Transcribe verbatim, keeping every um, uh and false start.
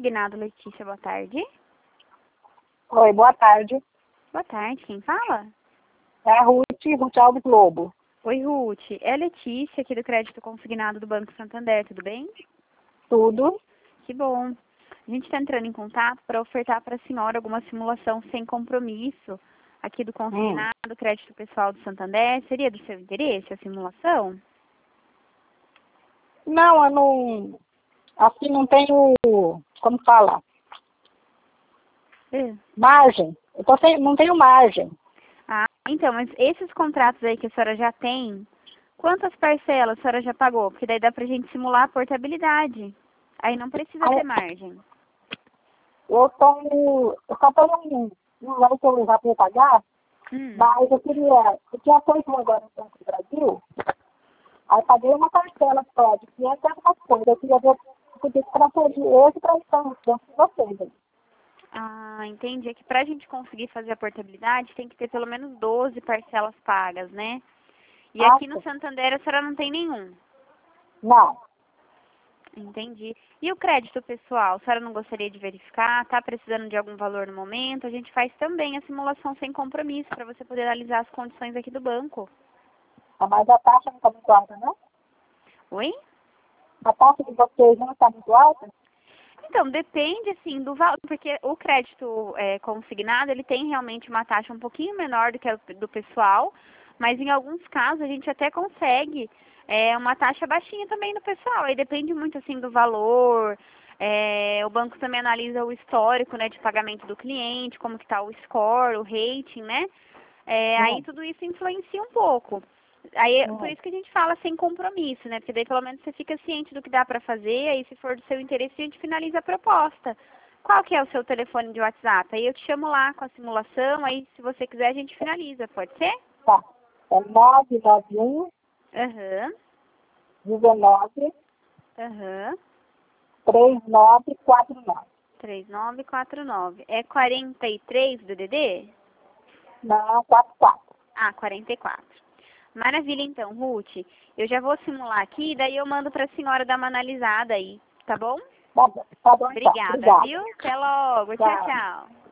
Consignado, Letícia, boa tarde. Oi, boa tarde. Boa tarde, quem fala? É a Ruth, Ruth Alves Lobo. Oi, Ruth. É a Letícia, aqui do Crédito Consignado do Banco Santander, tudo bem? Tudo. Que bom. A gente está entrando em contato para ofertar para a senhora alguma simulação sem compromisso aqui do Consignado, Hum. Crédito Pessoal do Santander. Seria do seu interesse a simulação? Não, eu não... Assim, não tenho... Como fala? É. Margem. Eu tô sem, não tenho margem. Ah, então, mas esses contratos aí que a senhora já tem, quantas parcelas a senhora já pagou? Porque daí dá pra gente simular a portabilidade. Aí não precisa ter Aí, margem. eu tô... Eu só tenho um... Não vai que eu já vou pagar, Hum. mas eu queria... Eu tinha feito um agora no Banco do Brasil, aí paguei uma parcela só de quinhentas e algumas coisas. Eu queria ver se eu podia transferir hoje para então dentro de vocês. Aí. Ah, entendi. É que pra gente conseguir fazer a portabilidade tem que ter pelo menos doze parcelas pagas, né? E aqui no Acho? Santander a senhora não tem nenhum. Não. Entendi. E o crédito pessoal, a senhora não gostaria de verificar? Tá precisando de algum valor no momento? A gente faz também a simulação sem compromisso para você poder analisar as condições aqui do banco. Mas a taxa não está muito alta, não? Oi? A taxa de vocês não está muito alta? Então, depende, assim, do valor, porque o crédito é, consignado, ele tem realmente uma taxa um pouquinho menor do que a do pessoal, mas em alguns casos a gente até consegue é, uma taxa baixinha também do pessoal. Aí depende muito, assim, do valor. É, o banco também analisa o histórico, né, de pagamento do cliente, como que está o score, o rating, né? É, aí Hum. tudo isso influencia um pouco. Aí, por Hum. isso que a gente fala sem compromisso, né? Porque daí pelo menos você fica ciente do que dá pra fazer, aí se for do seu interesse a gente finaliza a proposta. Qual que é o seu telefone de WhatsApp? Aí eu te chamo lá com a simulação, aí se você quiser a gente finaliza, pode ser? Tá. É nove nove um, Aham, dezenove, aham. três nove quatro nove. três nove quatro nove. É quarenta e três do D D D? Não, quatro quatro. Ah, quarenta e quatro. Maravilha então, Ruth. Eu já vou simular aqui, daí eu mando pra senhora dar uma analisada aí, tá bom? Tá bom, tá bom então. Obrigada, Obrigada. viu? Até logo. Tchau, Tchau. tchau.